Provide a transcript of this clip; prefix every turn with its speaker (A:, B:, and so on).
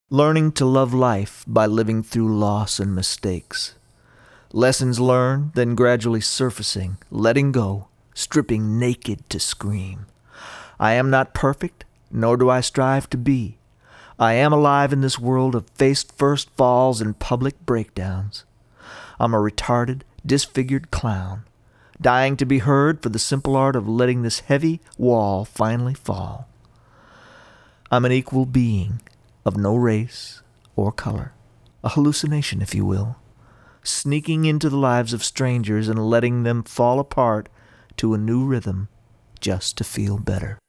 A: Learning to love life by living through loss and mistakes. Lessons learned, then gradually surfacing, letting go, stripping naked to scream. I am not perfect, nor do I strive to be. I am alive in this world of faced first falls and public breakdowns. I'm a retarded, disfigured clown, dying to be heard for the simple art of letting this heavy wall finally fall. I'm an equal being, of no race or color, a hallucination, if you will, sneaking into the lives of strangers and letting them fall apart to a new rhythm just to feel better.